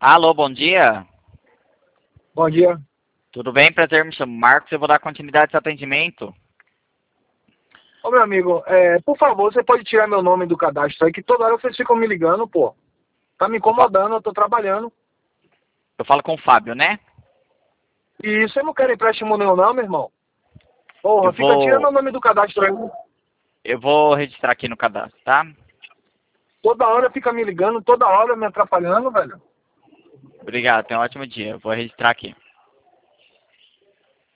Alô, bom dia. Bom dia. Tudo bem? Prazer, me chamo Marcos. Eu vou dar continuidade ao atendimento. Ô, meu amigo, por favor, você pode tirar meu nome do cadastro aí, que toda hora vocês ficam me ligando, pô. Tá me incomodando, eu tô trabalhando. Eu falo com o Fábio, né? E você não quer empréstimo nenhum não, meu irmão? Eu Porra, fica tirando vou, meu nome do cadastro aí. eu vou registrar aqui no cadastro, tá? Toda hora fica me ligando, toda hora me atrapalhando, velho. Obrigado, tenha um ótimo dia. Eu vou registrar aqui.